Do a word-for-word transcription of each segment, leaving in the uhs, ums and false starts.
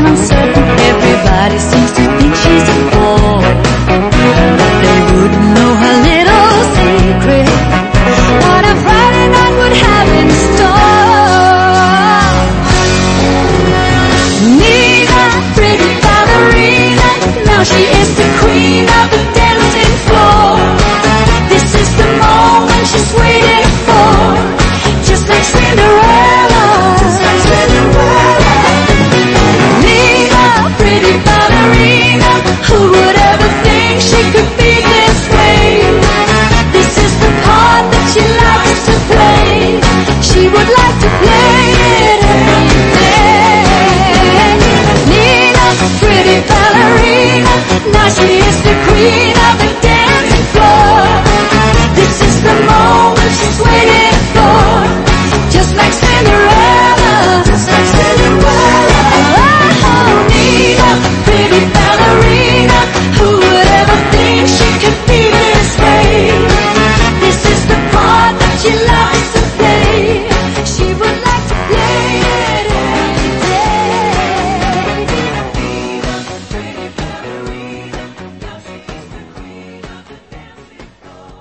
and uncertain. Everybody seems to think she's a bore. They wouldn't know her little secret, what a Friday night would have in store. Nina, pretty ballerina, now she is the queen of the dancing floor. This is the moment she's waiting for, just like Cinderella. Just like Cinderella. Nina, pretty ballerina, who would ever think she could be this way? This is the part that she likes to play. She would like to play it every day. Nina, pretty ballerina, now she is the queen of the dancing floor. This is the moment she's waiting for, just like Cinderella. Just like Cinderella. Oh, Nina, pretty ballerina, who would ever think she could be this way? This is the part that she likes to play. She would like to play it every day. Nina, pretty ballerina, now she is the queen of the dancing floor.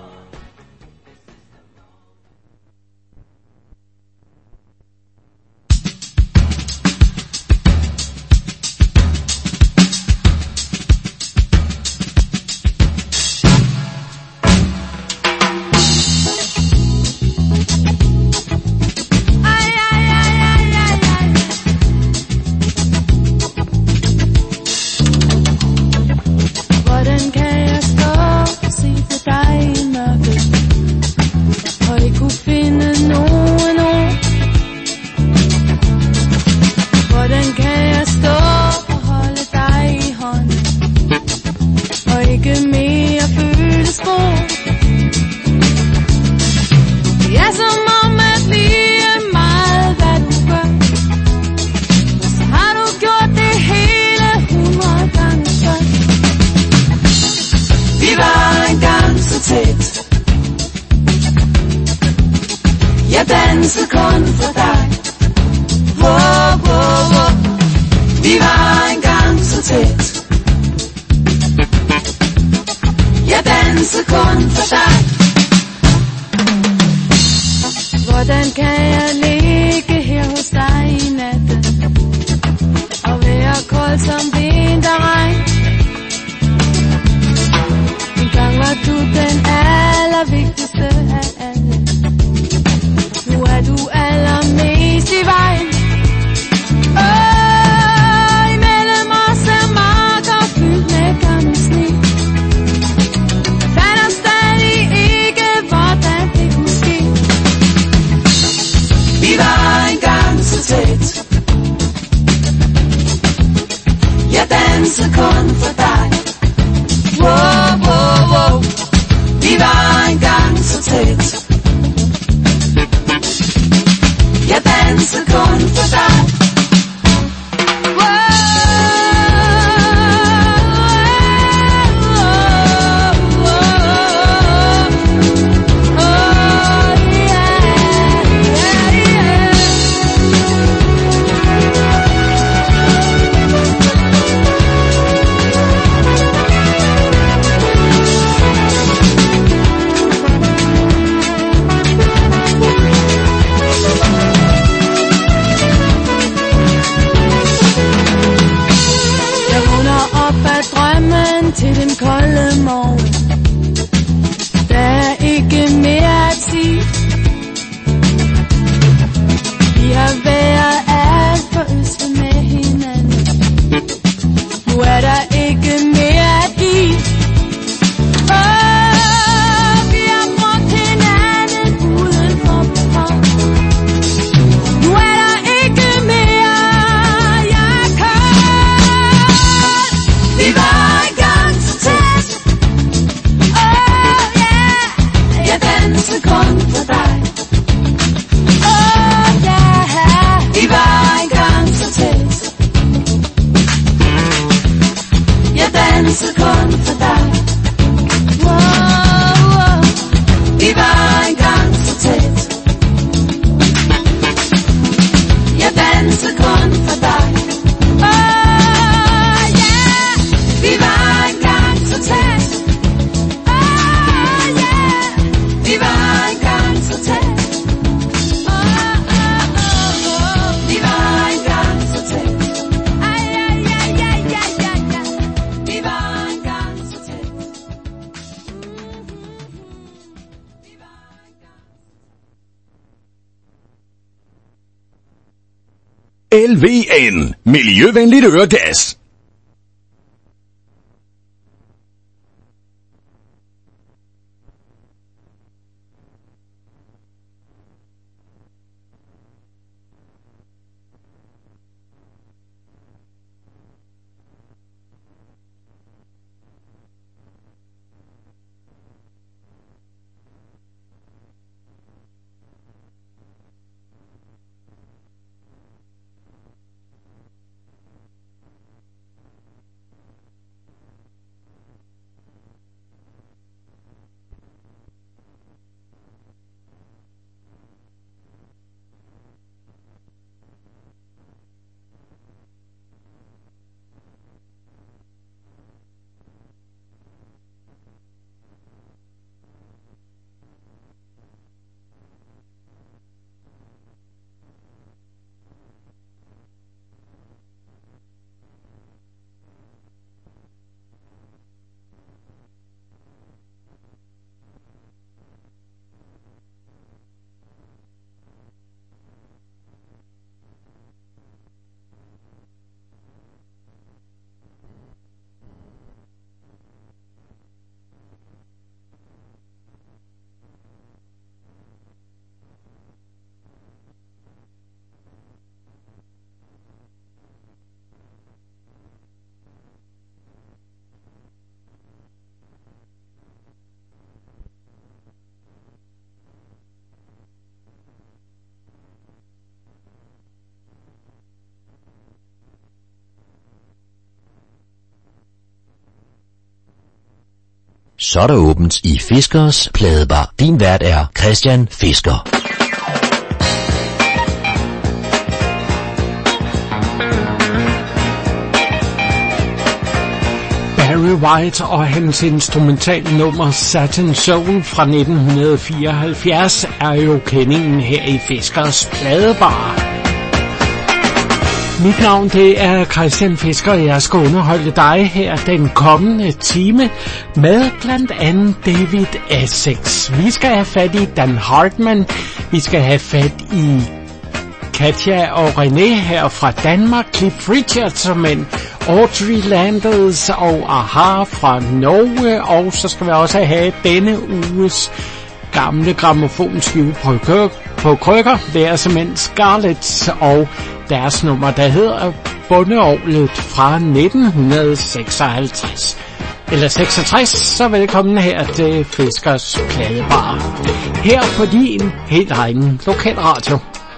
Hvordan kan jeg stå og se på dig i mørket, og ikke kunne finde nogen ord? Hvordan kan jeg stå og holde dig i hånden, og ikke mere føle spor? Det er som om at lige meget hvad du gør, så har du gjort det hele hundrede gange før. Vi var engang så tæt, jeg dansede kun for dig. Wow, wow, wow. Vi var engang så tæt, jeg dansede kun for dig. Hvordan kan jeg ligge her hos dig i natten, og være kold som vinterregn? Engang var du den allervigtigste af alle, nu er du allermest i vejen. Åh, imellem os er marker fyldt med gammel sne. Fatter stadig ikke, hvordan det kunne ske. Vi var engang så tæt, jeg dansede kun for dig. Wow, wow, wow. Vi var engang så tæt, jeg dansede kun for dig. Til den kolde morgen, der er ikke mere at sige. Vi har været alt for øste med hinanden, nu er der ikke mere at give. Åh, vi har brugt hinanden uden for behov, nu er der ikke mere, jeg kan. Vi var kun for dig. Oh yeah. Vi var engang så tæt, jeg dansede kun for dig. Wow, wow. Vi var engang så tæt, jeg dansede kun for dig. Oh. L V N. Miljøvenligt øregas. Så er der åbent i Fiskers Pladebar. Din vært er Christian Fisker. Barry White og hans instrumentalnummer Satin Soul fra nitten fireoghalvfjerds er jo kendingen her i Fiskers Pladebar. Mit navn det er Christian Fisker, og jeg skal underholde dig her den kommende time med blandt andet David Essex. Vi skal have fat i Dan Hartman, vi skal have fat i Katja og René her fra Danmark, Cliff Richard som en Audrey Landers og Aha fra Norge, og så skal vi også have denne uges gamle gramofonskive på, på krykker. Det er simpelthen Scarlett og deres nummer, der hedder Bondeorglet fra nitten seksoghalvtreds. Eller seksogtres, så velkommen her til Fiskers Pladebar. Her på din helt egen lokalradio.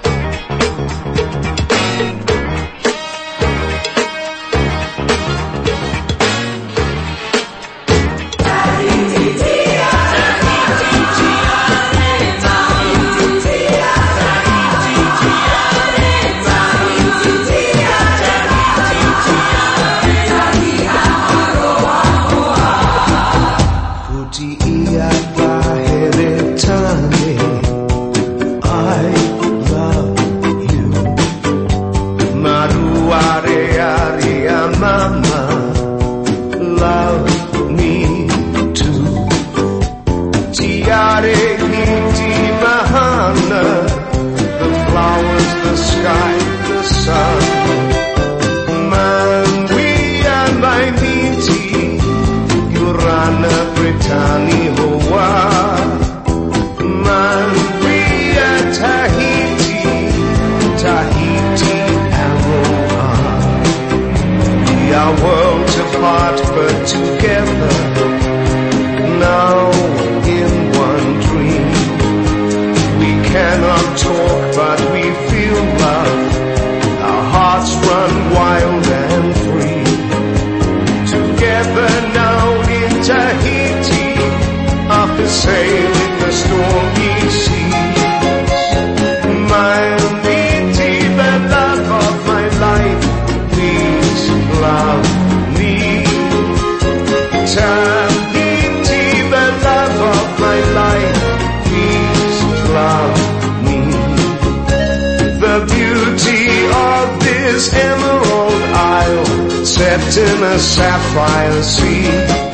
In a sapphire sea,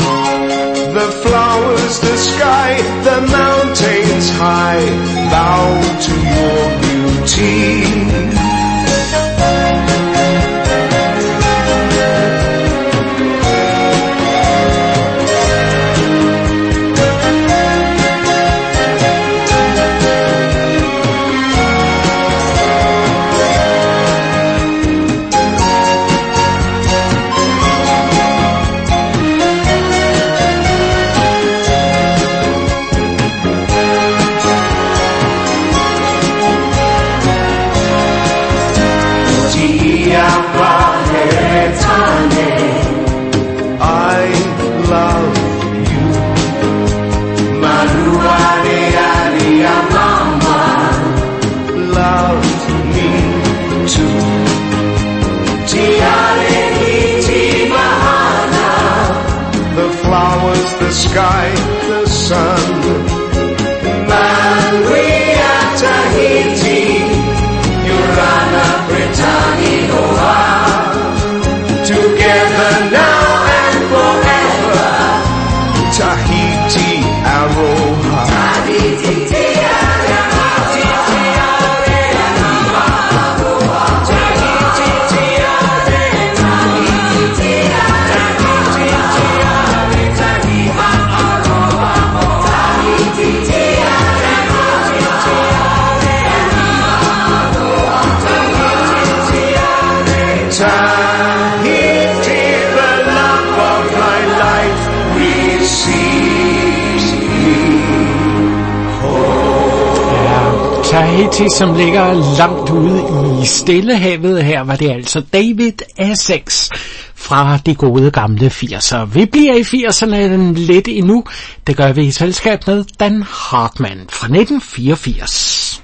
the flowers, the sky, the mountains high bow to your beauty. the sky, the sun. Man, we are Tahiti, Urana, Britannia, together now and forever. Tahiti, Aloha. Tahiti, Tahiti, the love of my life, receive home. Tahiti, som ligger langt ude i Stillehavet. Her var det altså David Essex fra de gode gamle firser. Vi bliver i firserne lidt endnu. Det gør vi i selskab med Dan Hartman fra nitten fireogfirs.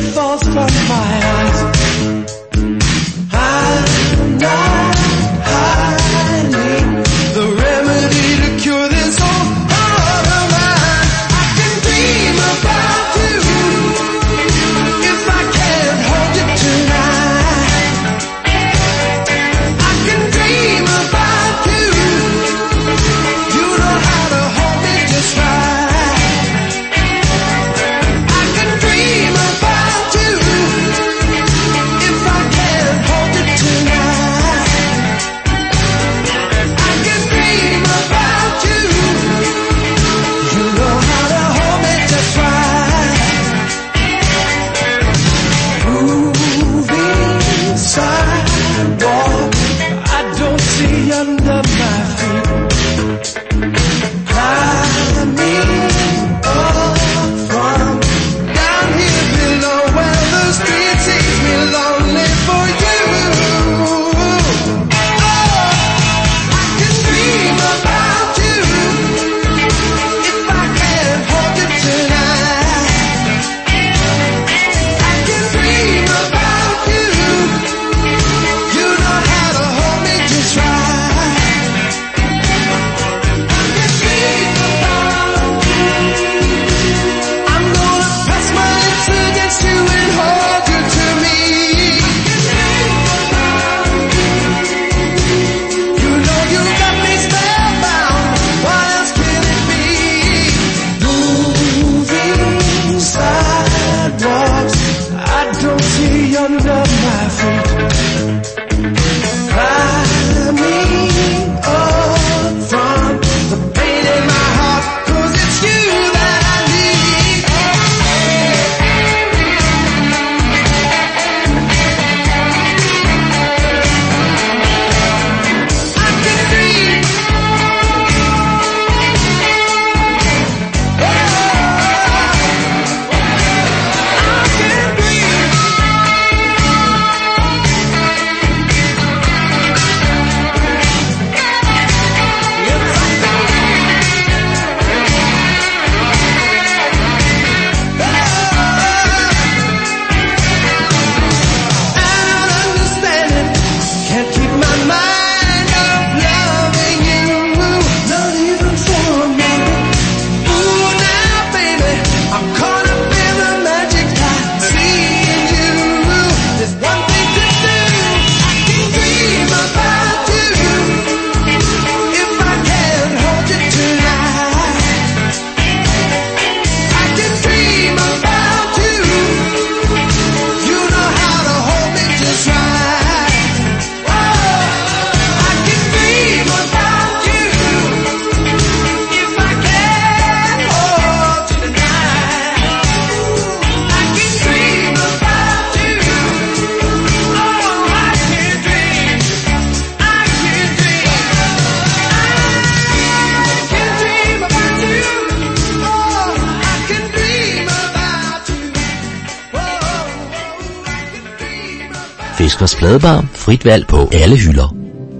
From my eyes, I'm not Fiskers Pladebar. Frit valg på alle hylder.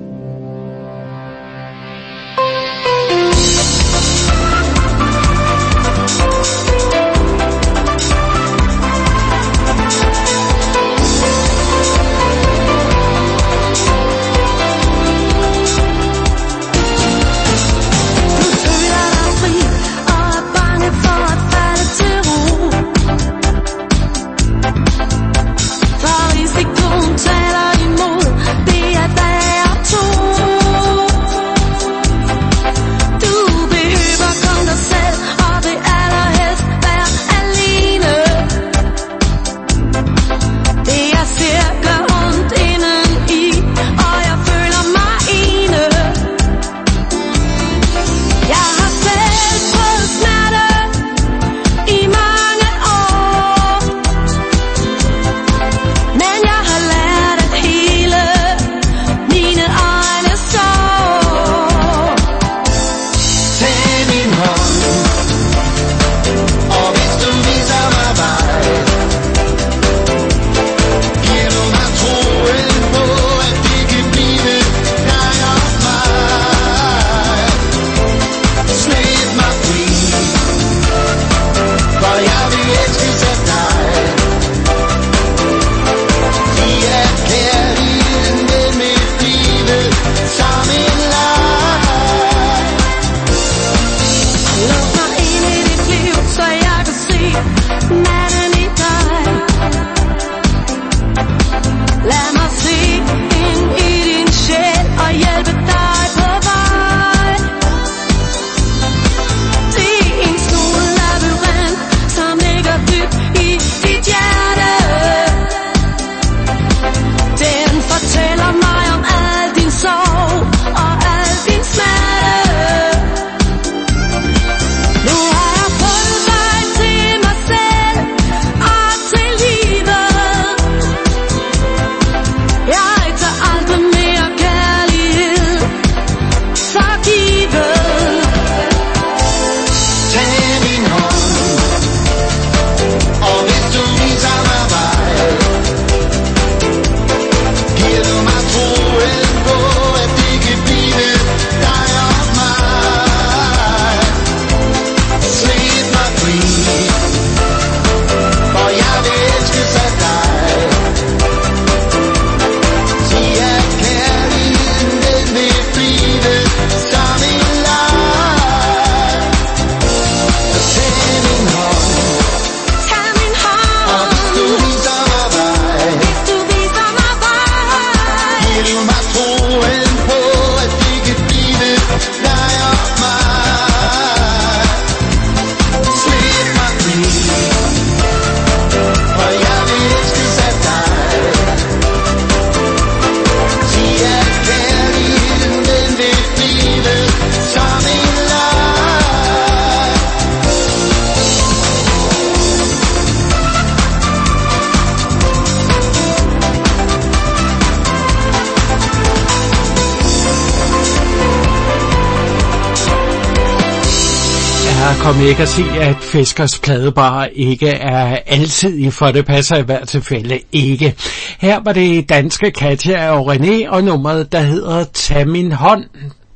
Kom ikke at sige, at Fiskers Pladebar ikke er alsidig, for det passer i hvert tilfælde ikke. Her var det danske Katja og René, og nummeret, der hedder Tag min hånd,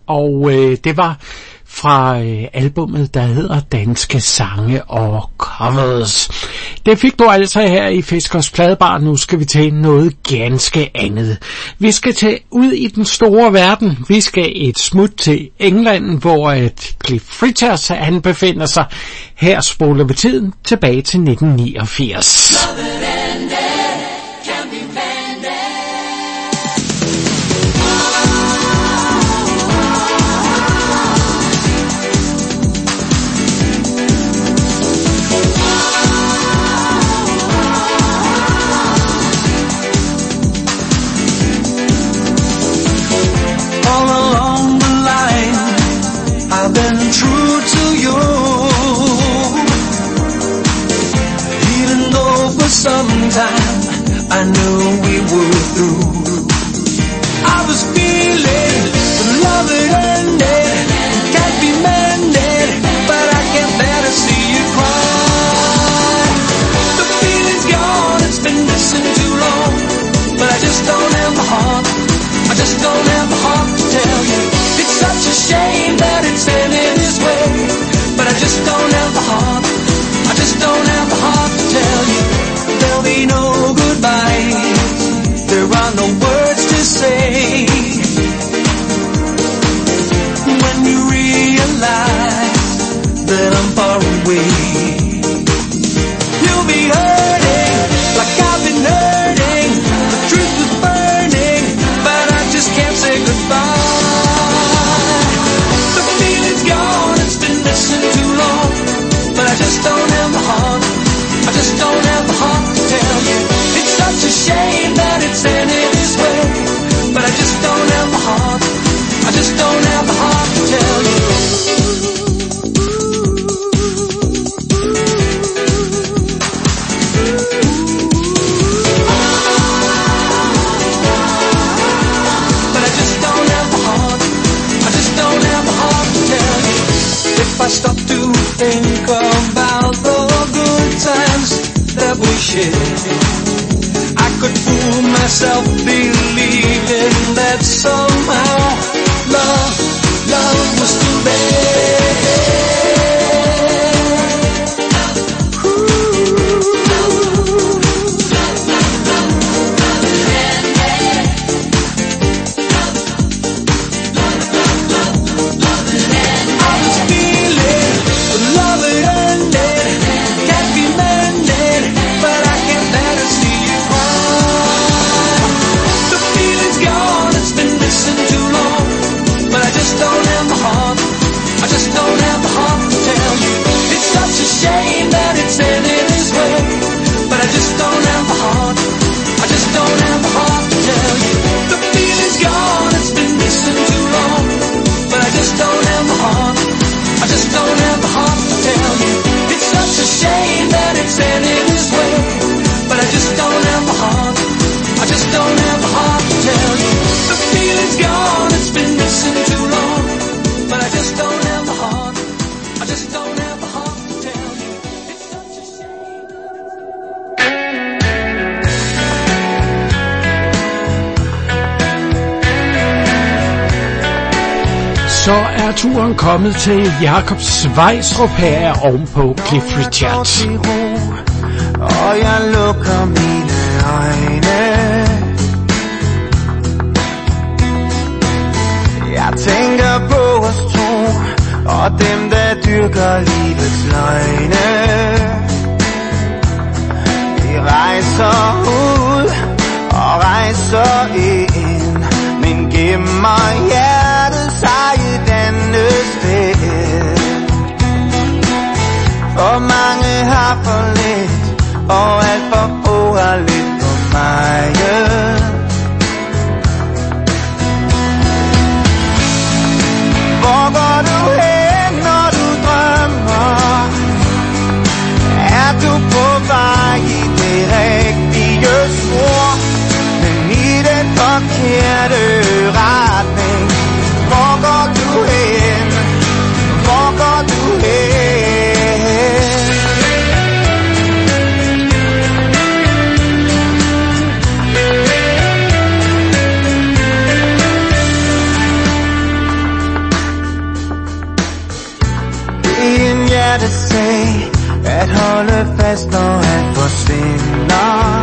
og øh, det var fra øh, albummet, der hedder Danske Sange og Covers. Det fik du altså her i Fiskers Pladebar. Nu skal vi til noget ganske andet. Vi skal til ud i den store verden. Vi skal et smut til England, hvor et Cliff Richards han befinder sig. Her spoler vi tiden tilbage til nitten niogfirs. I've been true to you, even though for some time I knew we were through. I was feeling the love it ended, can't be mended, but I can better see you cry. The feeling's gone, it's been missing too long, but I just away. You'll be hurting like I've been hurting. The truth was burning, but I just can't say goodbye. The feeling's gone, it's been missing too long, but I just don't have the heart. I just don't have the heart to tell you. It's such a shame that it's ended this way, but I just don't have the heart. I just don't have the heart to tell you. But I just don't have the heart. I just don't have the heart to tell you. If I stop to think about the good times that we shared, I could fool myself believing that somehow love, love was too bad. I was feeling the love had ended, can't be mended, but I can't bear to see you cry. The feeling's gone, it's been missing too long, but I just don't have the heart. I just don't have the heart to tell you. It's such a shame that it's ended this way, but I just don't have the heart. I just don't have the heart to tell you. The feeling's gone, it's been missing too long, but I just don't have the heart. I just don't have the heart to tell you. It's such a shame that it's ended this way, but I just don't have the heart. I just don't have the heart to tell you. The feeling's gone, it's been missing too long, but I just don't have the heart. I just don't have the heart to tell you. It's such a shame. Så er turen kommet til Jakob Svejstrup her ovenpå Cliff Richard. Og jeg lukker mine øjne. Jeg tænker på os to og dem der dyrker livets løgne. Vi rejser ud og rejser ind, men gemmer hjertet sig et andet sted. For mange har for lidt, og alt for få har lidt for meget. Hvor går du hen, når du drømmer? Er du på vej i det rigtige spor, men i den forkerte retning? Hvor går du hen? Hvor går du hen? Sag at holde fast, når han forsvinder.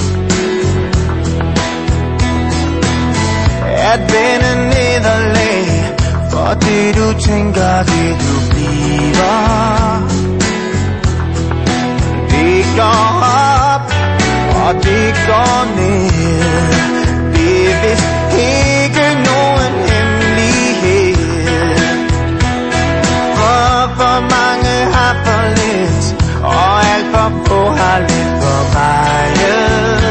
At vende nederlag, for det du tænker, det du bliver. Det går op, og det går ned. Det er vist ikke nogen hemmelighed. For mange har for lidt, og alt for få har lidt for meget.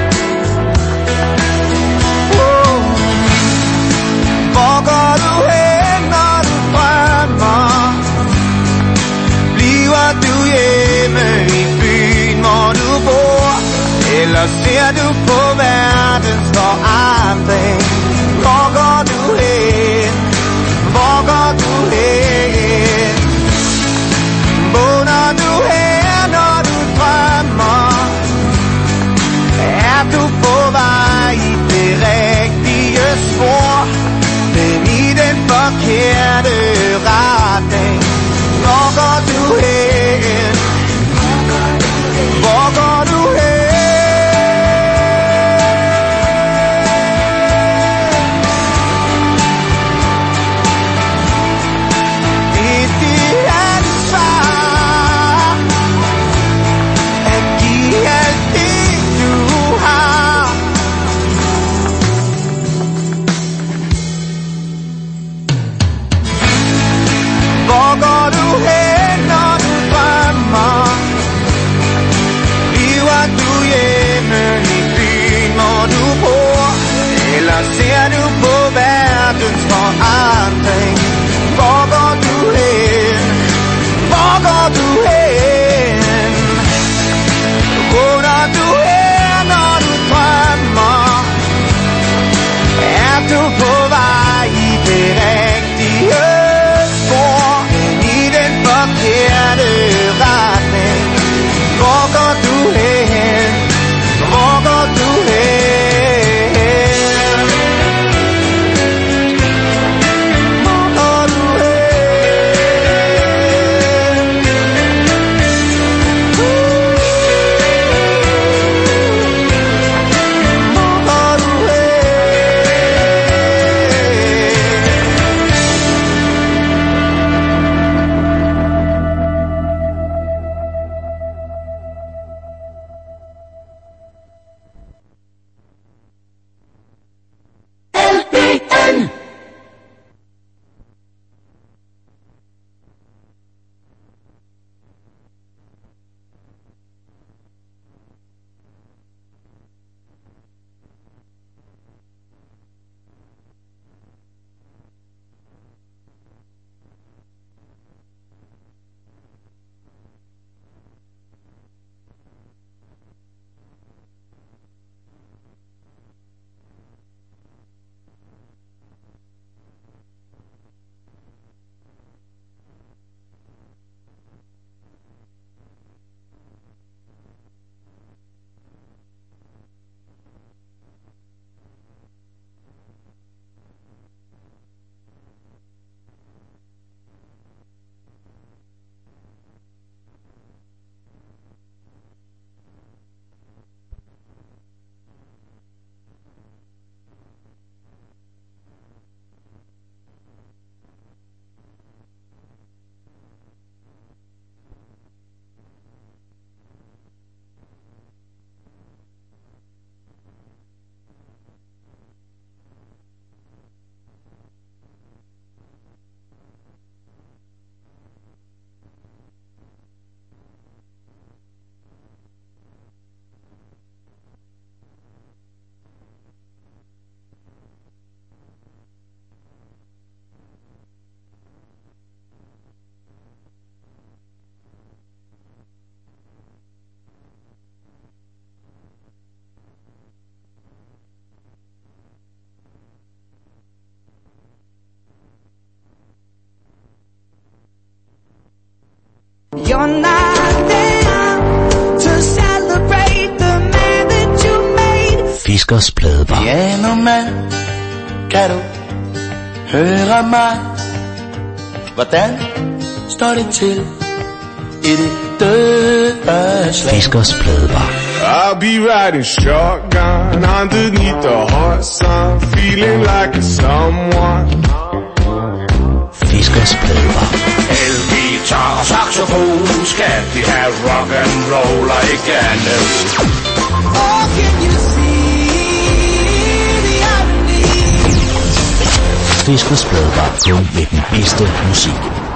Oh. Hvor går du hen, når du drømmer? Bliver du hjemme i byen, hvor du bor? Eller ser du på verdens forandring? Hvor går du hen? Hvor går du hen? you're not there to celebrate the man that you made. Fiskers Pladebar. Pianoman, kan du høre mig? Hvordan står det til i det dødsland? Fiskers Pladebar. I'll be riding shotgun underneath the hot sun, feeling like a someone. Fiskers Pladebar. Elgitar og saxofon, skal vi have rock and roll igen. Oh, can you see the irony? Fiskers Pladebar, kun med den bedste musik.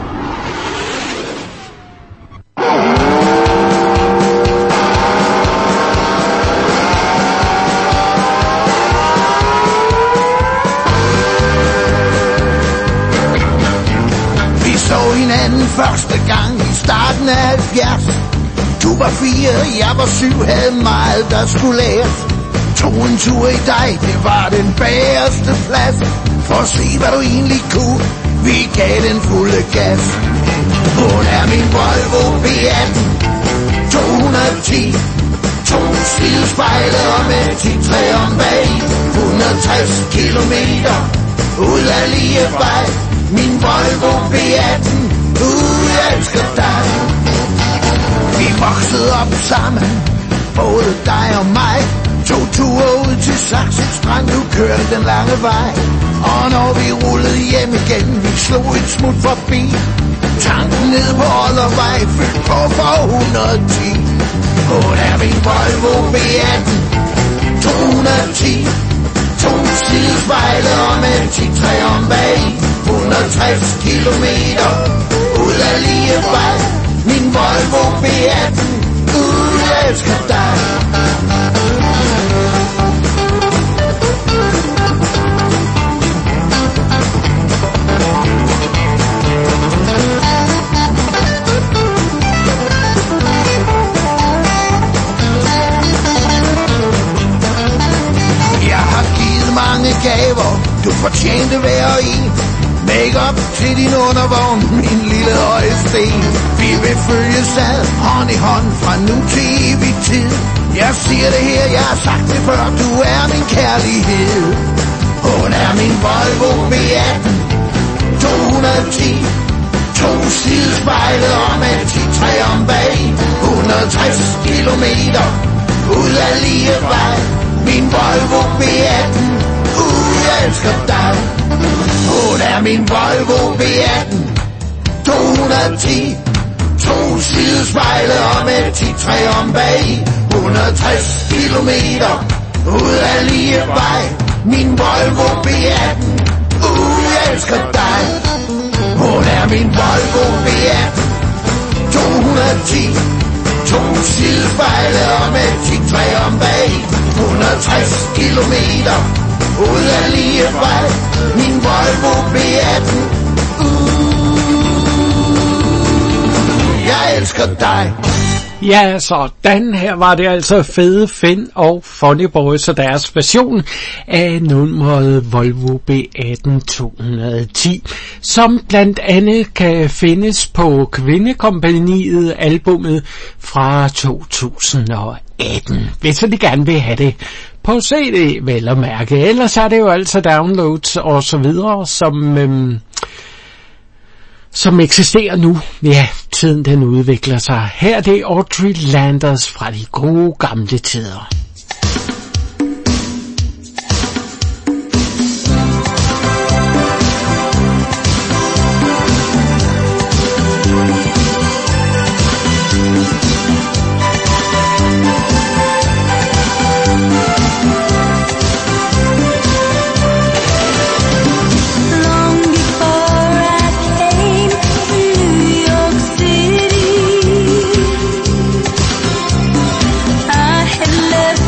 Hinanden første gang i starten af halvfjerds. Du var fire, jeg var syv, havde meget der skulle læres. Tog en tur i dig, det var den bagerste plads. For at se hvad du egentlig kunne, vi gav den fulde gas. Hun er min Volvo B atten to hundrede og ti. To sidespejle og med ti-tre om bag. hundrede og tres kilometer ud af lige vej. Min Volvo B atten, uh, jeg elsker dig. Vi voksede op sammen, både dig og mig. To ture ud til Saxo Strand, du kørte den lange vej. Og når vi rullede hjem igen, vi slog et smut forbi. Tanken ned på Oddervej, fyldt på for hundrede og ti. Hun er min Volvo B atten to hundrede og ti. To sidespejle og med ti-tre om bag. hundrede og tres kilometer ud af lige vej. Min Volvo B atten, uh, jeg elsker dig. Jeg har givet mange gaver, du fortjente hver en. Make-up til din undervogn, min lille højsten. Vi vil følges ad, hånd i hånd, fra nu til evig tid. Jeg siger det her, jeg har sagt det før, du er min kærlighed. Hun er min Volvo B atten to hundrede og ti. To sidespejle og med ti-tre om bag. hundrede og tres kilometer ud af lige vej. Min Volvo B atten, uh, jeg elsker dig. Hun er min Volvo B atten to hundrede og ti. To sidespejle og med ti-tre om bag. hundrede og tres kilometer ud af lige vej. Min Volvo B atten, uh, jeg elsker dig. Hun er min Volvo B atten to hundrede og ti. To sidespejle og med ti-tre om bag. hundrede og tres kilometer ud af lige vej. Min Volvo B atten, uh, jeg elsker dig. Ja, så den her var det altså Fede Finn og Funny Boys og deres version af nummeret Volvo B atten to hundrede og ti, som blandt andet kan findes på Kvindekompagniet albummet fra to tusind og atten, hvis de gerne vil have det på C D, vel at mærke. Ellers er det jo altså downloads og så videre, som... Øhm, som eksisterer nu. Ja, tiden den udvikler sig. Her er det Audrey Landers fra de gode gamle tider. Left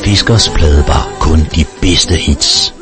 Fiskers Pladebar. Kun de bedste hits.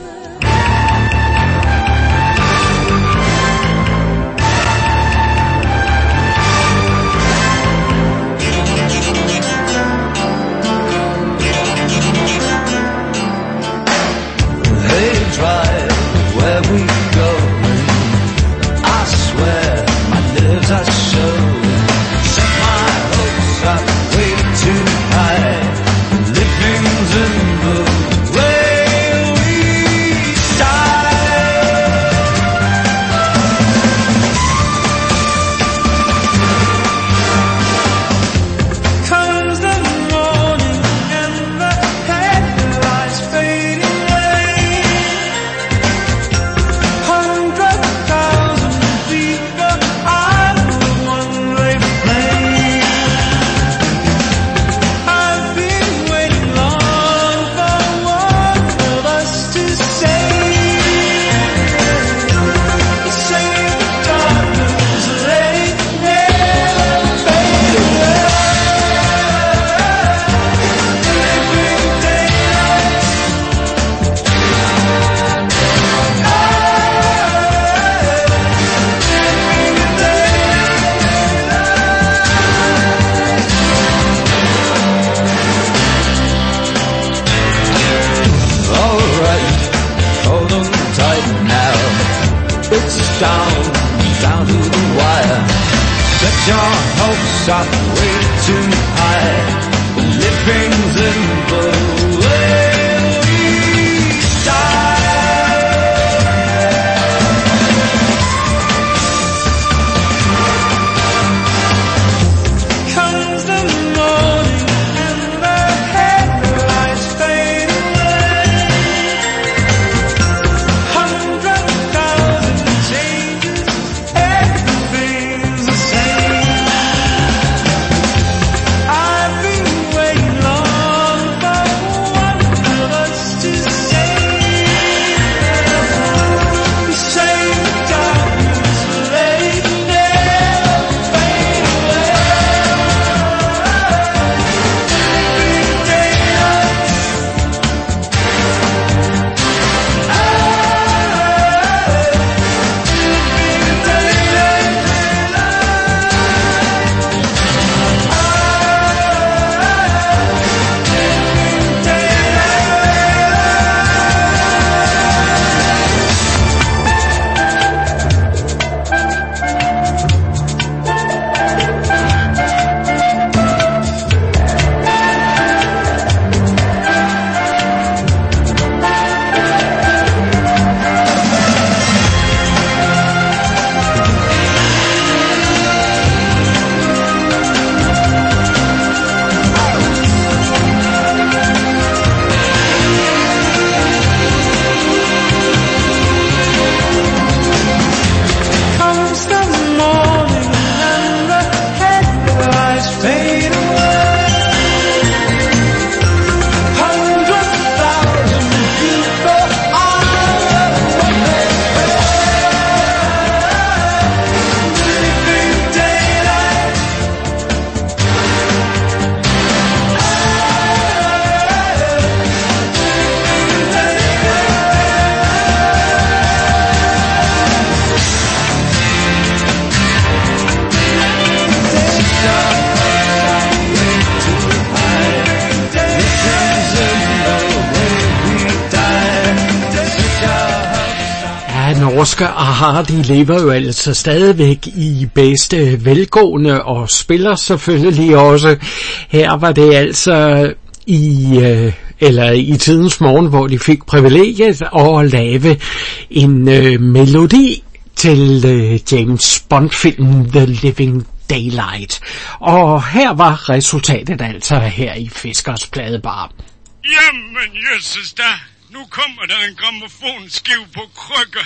norske Aha, de lever jo altså stadigvæk i bedste velgående og spiller selvfølgelig også. Her var det altså i øh, eller i tidens morgen, hvor de fik privilegiet at lave en øh, melodi til øh, James Bond-filmen The Living Daylight. Og her var resultatet altså her i Fiskers Pladebar. Jamen, jøsses da. Nu kommer der en grammofonskive på krykker.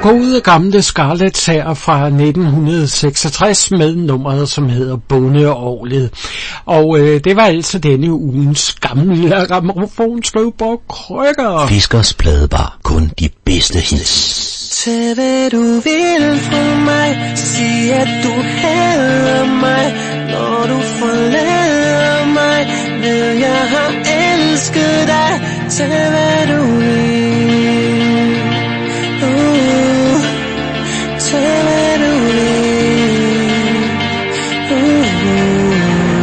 gode gamle Scarlett her fra nitten seksogtres med nummeret, som hedder Bondeorglet. Og øh, det var altså denne ugens gamle grammofonskøv på krykker. Fiskers Pladebar. Kun de bedste hits. Tag hvad du vil fra mig, sig at du hader mig. Når du forlader mig, ved jeg har elsket dig. Tag hvad du vil, uh, tag hvad du vil, uh.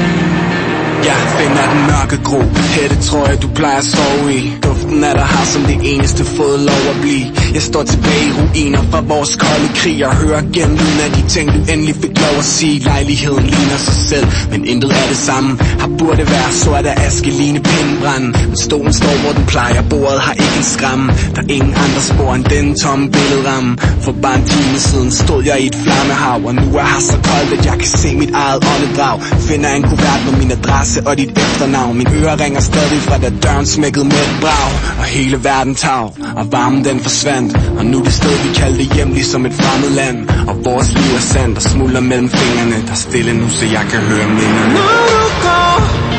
Jeg finder den mørke gro, hættetrøje du plejer at sove i. Duften af dig har som det eneste fået lov at blive. Jeg står tilbage i ruiner fra vores kolde krig og hører igen lyden af de ting du endelig fik lov at sige. Lejligheden ligner sig selv, men intet er det samme. Har burde være sort af aske, ligne pindebrand. Men stolen står hvor den plejer, bordet har ikke en skræmme. Der er ingen andre spor end den tomme billedramme. For bare en time siden stod jeg i et flammehav, og nu er her så koldt at jeg kan se mit eget åndedrag. Finder en kuvert med min adresse og dit efternavn. Min øre ringer stadig fra da døren smækkede med et brag. Og hele verden tav, og varmen den forsvandt. Og nu det sted vi kaldte hjem ligesom et fremmed land. Og vores liv er sandt og smuldrer mellem fingrene. Der er stille nu så jeg kan høre minderne. Når du går,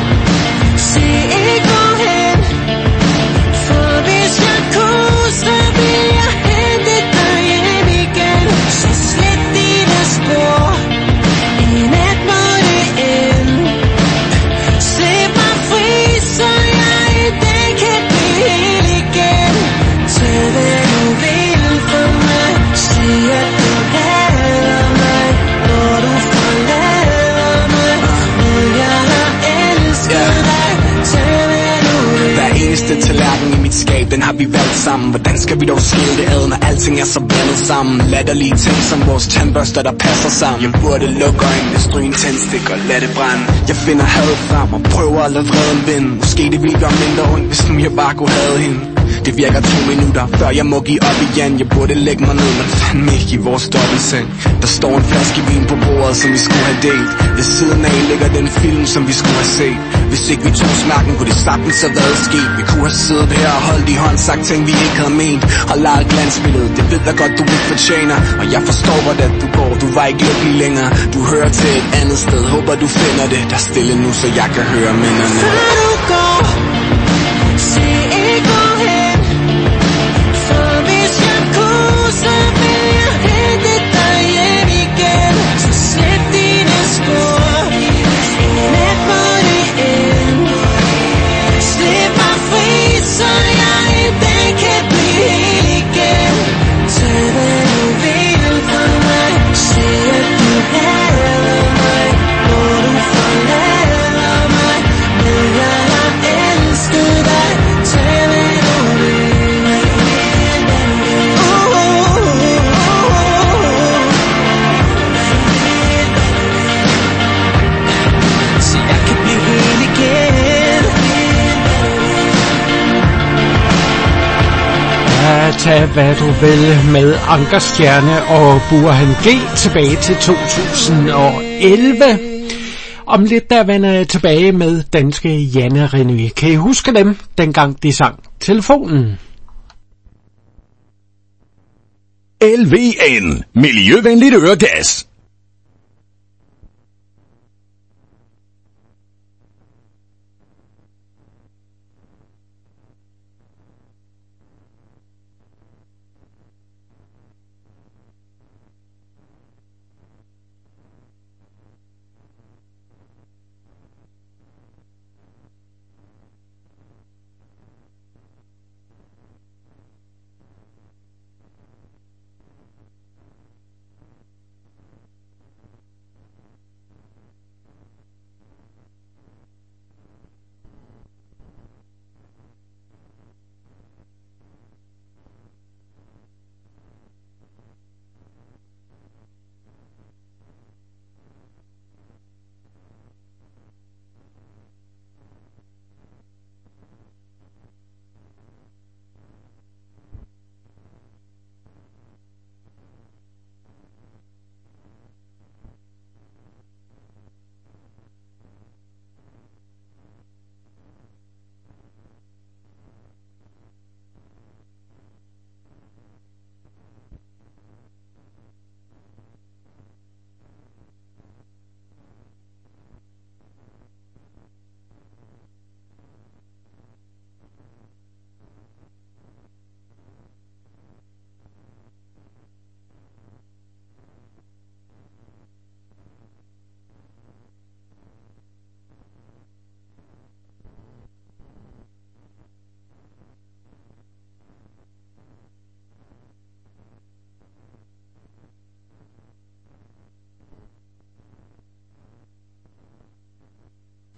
se ikke hvorhen. For hvis jeg kunne, så vil jeg hente dig hjem igen. Så slet dine spor, i nat må det ende. Slip mig fri, så jeg i dag kan blive hel igen. Tag hvad du vil for mig, sig at du hader mig. Når du forlader mig, vil jeg har elsket dig. Tag hvad du vil. Hver eneste tallerken i mit skab, den har vi valgt sammen. Hvordan skal vi dog skille det ad, når alting er så blandet sammen? Latterlige ting som vores tandbørster, der passer sammen. Jeg burde lukke øjnene, stryge en tændstik og lade det brænde. Jeg finder hadet frem og prøver at lade vreden vinde. Måske det ville gøre mindre ondt, hvis nu jeg bare kunne have hende. Det virker to minutter, før jeg må give op igen. Jeg burde lægge mig ned, men fandme ikke i vores dobbeltseng. Der står en flaske vin på bordet, som vi skulle have delt. Ved siden af ligger den film, som vi skulle have set. Hvis ikke vi tog smerten, kunne det sagtens have været sket. Vi kunne have siddet her og holdt i hånd, sagt ting, vi ikke havde ment. Og leget glansbilledet, det ved jeg godt, du ikke fortjener. Og jeg forstår, hvordan du går, du var ikke lykkelig længere. Du hører til et andet sted, håber du finder det. Der er stille nu, så jeg kan høre minderne. Før du går, se ikke hvorhen. For hvis jeg kunne, så vil jeg hente dig hjem igen. Så slet dine spor, i nat må det ende. Slip mig fri, så jeg i dag kan blive hel igen. Tag hvad du vil fra mig, sig at du hader mig. Når du forlader mig, vil jeg har elsket dig. Tag hvad du vil. Så jeg kan blive hel igen. Ja, tag hvad du vil med Ankerstjerne og Burhan G tilbage til to tusind og elleve. Om lidt der vender jeg tilbage med danske Janne René. Kan I huske dem, dengang de sang Telefonen? L V N. Miljøvenligt øregas.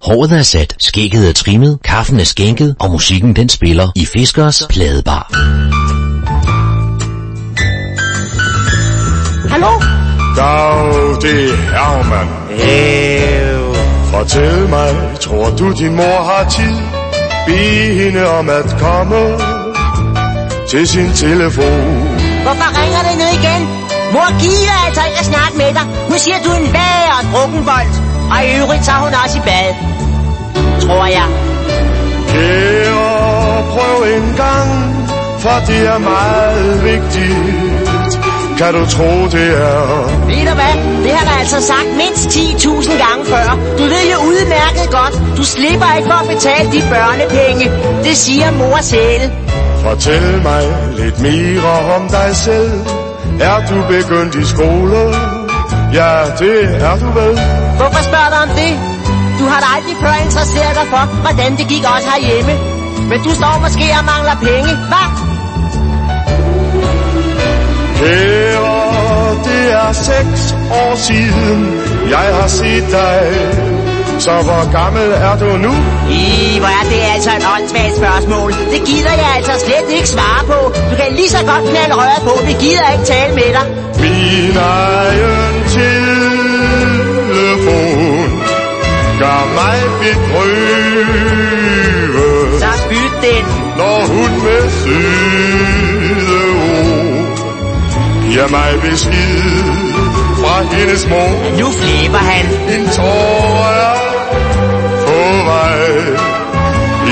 Håret er sat, skægget er trimmet, kaffen er skænket, og musikken den spiller i Fiskers Pladebar. Hallo? Dag, det er Herman. Ew. Fortæl mig, tror du din mor har tid? Bed hende om at komme til sin telefon. Hvorfor ringer det nu igen? Mor gider altså ikke at snakke med dig. Nu siger du en vær og drukkenbold. Og i øvrigt så er hun også i bad. Tror jeg. Kære, prøv en gang, for det er meget vigtigt. Kan du tro det er? Ved du hvad? Det har jeg altså sagt mindst ti tusind gange før. Du ved jo udmærket godt. Du slipper ikke for at betale de børnepenge. Det siger mor selv. Fortæl mig lidt mere om dig selv. Er du begyndt i skole? Ja, det er du vel. Hvorfor spørger du om det? Du har da aldrig før interesseret dig for, hvordan det gik også herhjemme. Men du står måske og mangler penge, hva? Kære, det er seks år siden, jeg har set dig. Så hvor gammel er du nu? I, hvor er det altså et åndssvagt spørgsmål. Det gider jeg altså slet ikke svare på. Du kan lige så godt knalde røret på. Vi gider ikke tale med dig. Min egen telefon gør mig bedrøve. Så byt den. Når hun med søde ord giver mig besked fra hendes mor. Nu flæber han. En tår er på vej i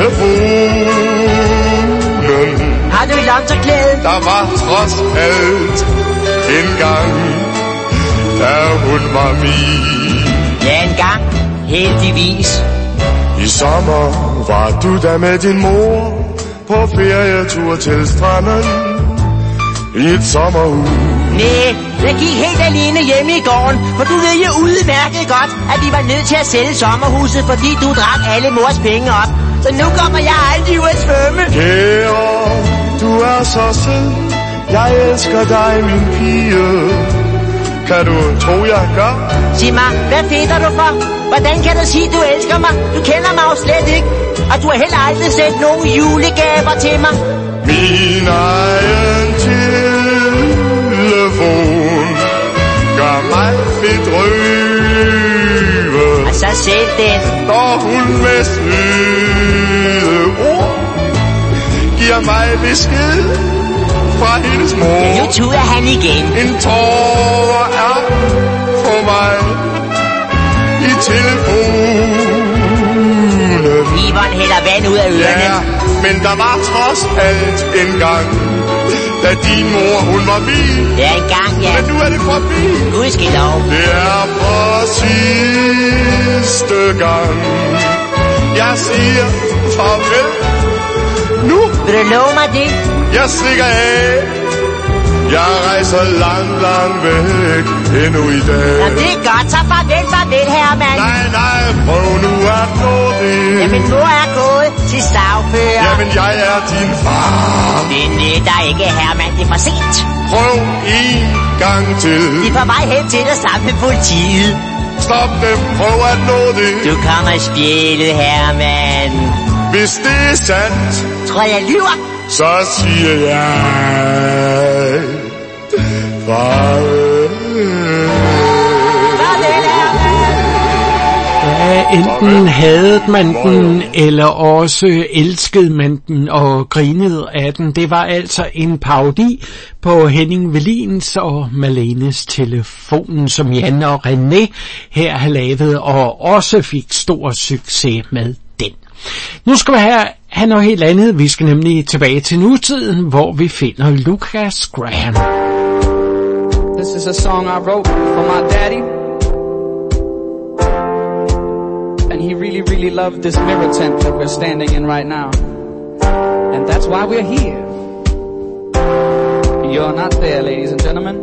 telefonen. Har du et lomterklæde? Der var trods alt en gang, da hun var min. Ja, en gang. Heldigvis. I sommer var du der med din mor på ferietur til stranden i et sommerhus. Næh, jeg gik helt alene hjemme i gården, for du ved jo udmærket godt, at vi var nødt til at sælge sommerhuset, fordi du drak alle mors penge op. Så nu kommer jeg aldrig ud at svømme. Kære, du er så sød. Jeg elsker dig, min pige. Kan du tro, jeg gør? Sig mig, hvad fedter du for? Hvordan kan du sige, du elsker mig? Du kender mig jo slet ikke. Og du har heller aldrig sendt nogen julegaver til mig. Min egen telefon gør mig bedrøve. Og så selv den. Når hun med søde ord giver mig besked fra hendes mor. Ja, nu tuder han igen. En tår er for mig i telefonen. Iveren hælder vand ud af ørerne. Ja, men der var trods alt en gang, da din mor, hun var min. Ja, en gang, ja. Men nu er det forbi. Gudskelov. Det er for sidste gang, jeg siger farvel. Nu. Vil du love mig det? Jeg stikker af. Jeg rejser langt, langt væk endnu i dag. Jamen det er godt, så farvel, farvel, Herman. Nej, nej, prøv nu at nå det. Jamen mor er gået til slagfører. Jamen jeg er din far. Det nytter ikke, Herman, det er for sent. Prøv en gang til. De er på vej hen til dig sammen med politiet. Stop dem, prøv at nå det. Du kommer i spjælet, Herman. Hvis det er sandt, tror jeg lyver. Så siger jeg farvel. Farvel, Herman. Ja, enten hadede man den, eller også elskede man den og grinede af den. Det var altså en parodi på Henning Velins og Malenes Telefonen, som Jan og René her har lavet, og også fik stor succes med den. Nu skal vi have, have noget helt andet. Vi skal nemlig tilbage til nutiden, hvor vi finder Lucas Graham. This is a song I wrote for my daddy. And he really, really loved this mirror tent that we're standing in right now. And that's why we're here. You're not there, ladies and gentlemen.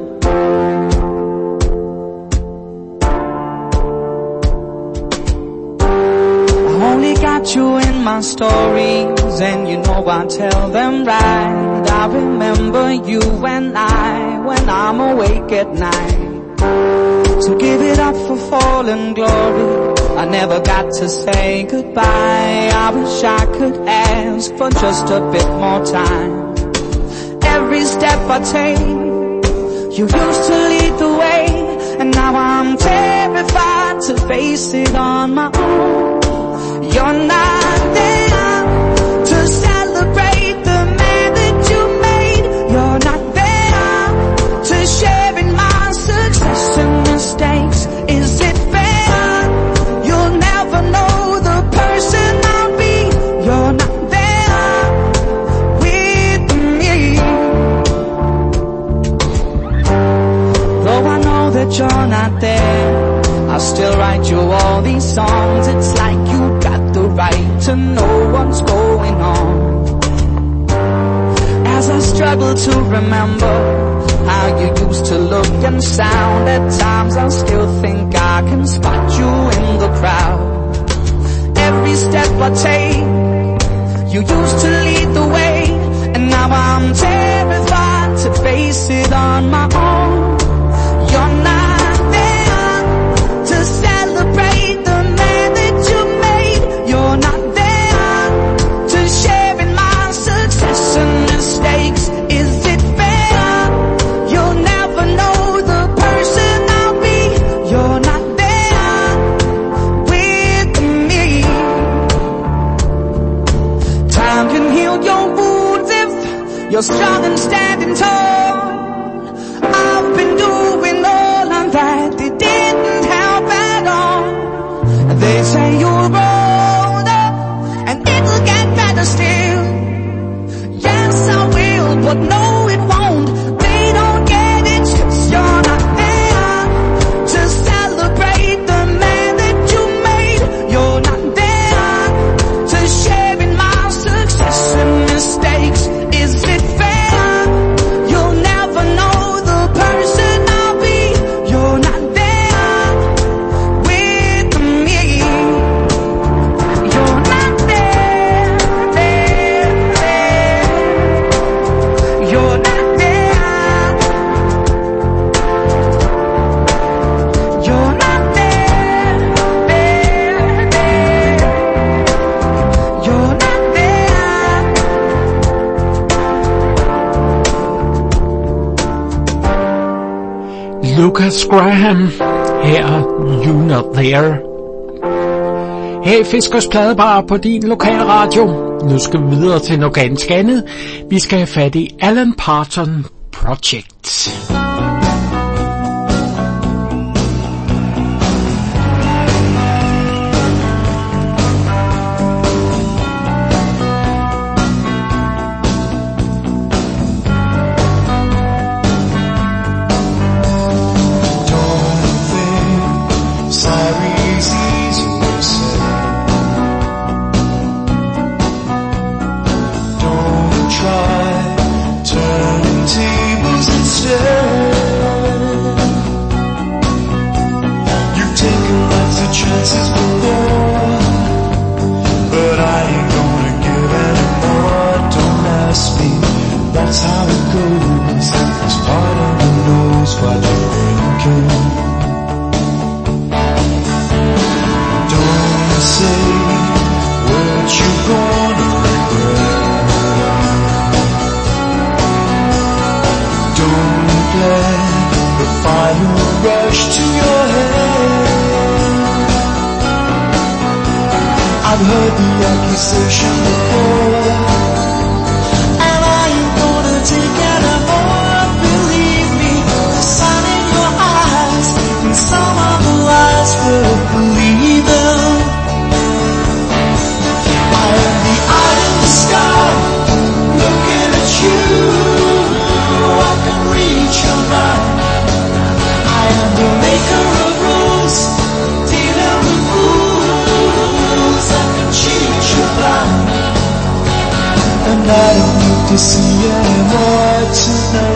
Only got you in my stories, and you know I tell them right. I remember you and I when I'm awake at night. So give it up for fallen glory. I never got to say goodbye. I wish I could ask for just a bit more time. Every step I take, you used to lead the way, and now I'm terrified to face it on my own. You're not there to celebrate the man that you made. You're not there to share in my success and mistakes. Is it fair? You'll never know the person I'll be. You're not there with me. Though I know that you're not there, I'll still write you all these songs. It's like you got the right to know what's going on. As I struggle to remember how you used to look and sound, at times I still think I can spot you in the crowd. Every step I take, you used to lead the way, and now I'm terrified to face it on my own. You're not there to celebrate the man that you made. You're not there to share in my success and mistakes. Is it fair? You'll never know the person I'll be. You're not there with me. Time can heal your wounds if you're strong and standing tall. I've been doing all of that, it didn't help at all. They say you're older and it'll get better still. Yes, I will, but no, it won't. They don't get it, 'cause you're not there to celebrate the man that you made. You're not there to share in my success and mistakes. Is it fair? You'll never know the person I'll be. You're not there with me. You're not there, there, there. You're not there. You're not there, there, there. You're not there. Lucas Graham, her You Not There. Her i Fiskers Pladebar på din lokale radio. Nu skal vi videre til noget ganske andet. Vi skal have fat i Alan Parton Project. To see anymore tonight.